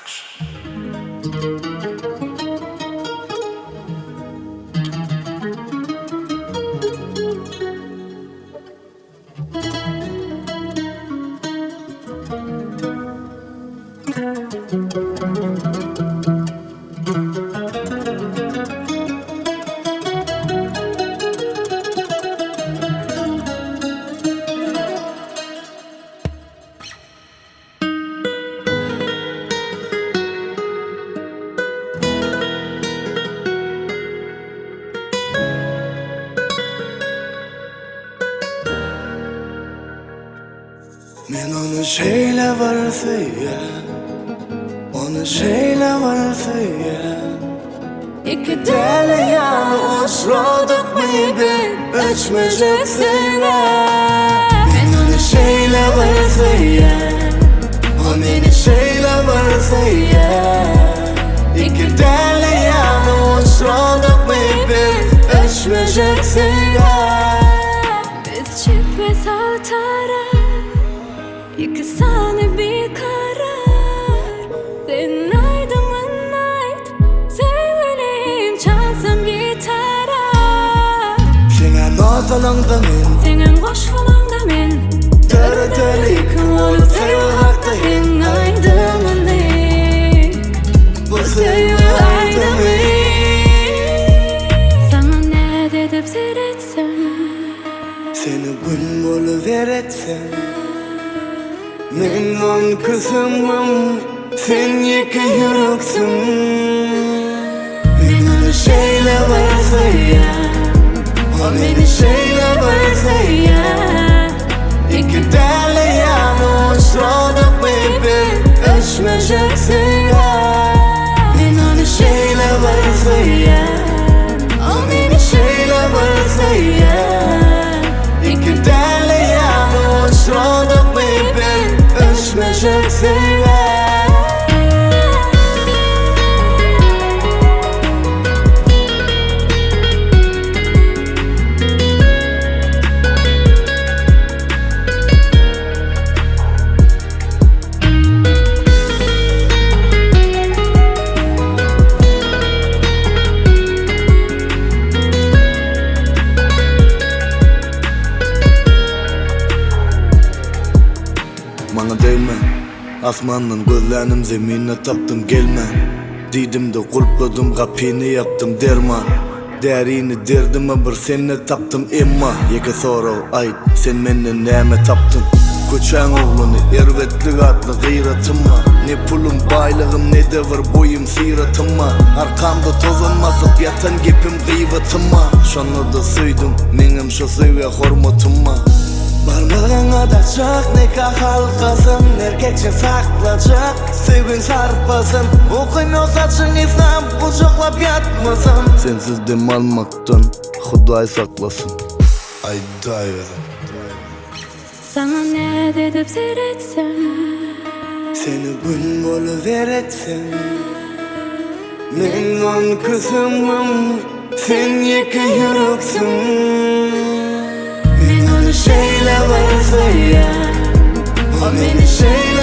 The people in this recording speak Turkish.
Men onu şeyle varsa ya, onu şeyle varsa ya. İki deli yanı uçladık mıydı, öçmeyecek sene. Men onu şeyle varsa ya, o beni şeyle varsa ya. İki deli yanı uçladık mıydı, öçmeyecek sene. Biz çıkmaz altara, İkisine bir karar. Senin aydımın ait, sevgiliyim çalsam gitara. Senin notalanda men, Senin koşulanda men. Dördelik olup sevgi hakta en aydımın ait. Bu sevgi aydımın. Sana ne dedip seyretsem, Seni gün buluveretsem, men on kızımım, sen yıkı yüreksün. Men onu şeyle varsa ya, o beni şeyle varsa ya. İki deli yanı uçladık mıydı, öçmeyeceksin ya. Men onu şeyle varsa ya, o beni şeyle varsa ya. İki deli yanı uçladık mıydı, öçmeyeceksin ya. Bana değme, asmanın gözlerim zemine taptım gelme. Didim de kulpladım kapını yaptım derman. Derini derdime bir seni taptım emma. Yeke soru ayt sen menden neme taptın. Koçan oğlunu ervetlik adlı gıyratım var. Ne pulum baylığım ne de var boyum siratım var. Arkamda tozunmasıp yatan gepim gıyvatım var. Şonu da suydum menim şu sevge hormatım var. Barmağına da çak nikah halkasın, erkekçe saklacak sevgin sarpasın. Okuyun o saçın İslam kucaklap yatmasın. Sensiz dem almaktan Huday saklasın. Ay dayıveren. sana ne dedip seyretsem, Seni gün buluveretsem, men on kızımım, sen yıkı yüreksün. Men onu şeyle varsa ya, o beni şeyle